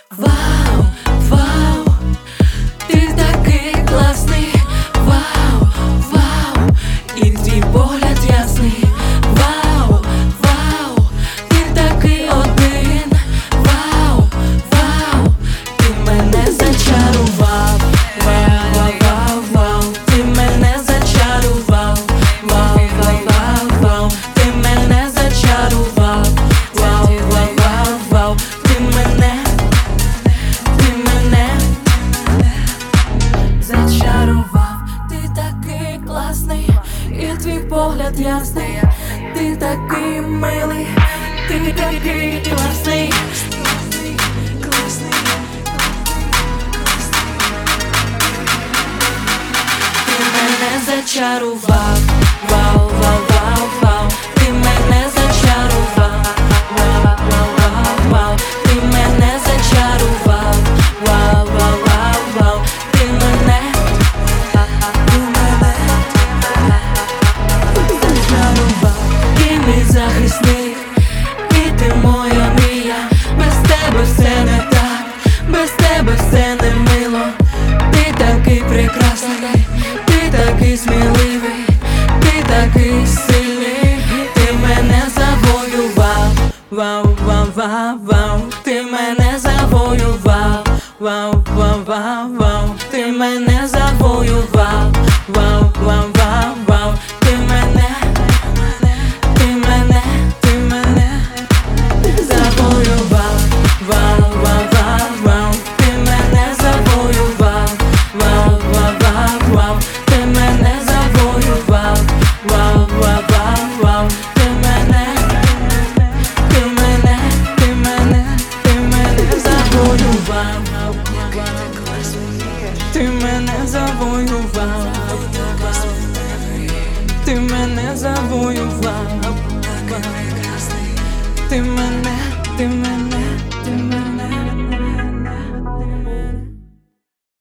Вау, вау, ти такий класний, вау, вау, і твій погляд ясний, вау, вау, ти такий один, вау, вау, ти мене зачарував, вау, вау, вау, вау, ти мене зачарував, вау, вау, вау, вау, ти мене зачарував, вау, вау, вау, вау, ти мене зачарував, ти такий класний, і твій погляд ясний, ти такий милий, ти такий класний. Ти мене зачарував, вау, вау, вау, вау, ти мене зачарував, вау, вау, вау, вау, ти мене зачарував, вау, вау, вау, вау, ти мене зачарував. Ти мій захисник, і ти моя мрія. Без тебе все не так, без тебе все не мило. Ти такий прекрасний, ти такий сміливий, ти такий сильний, ти мене завоював, вау, вау, вау, вау, ти мене завоював, вау, вау, вау, вау, ти мене завоював, вау, вау, вау, вау, ти мене завоював, вау, вау, вау, вау, ти мене завоював, вау, вау, вау, вау, ти мене завоював, вау, вау, вау, вау, ти мене завоював, ти мене завоював, ти мене завоював, ти мене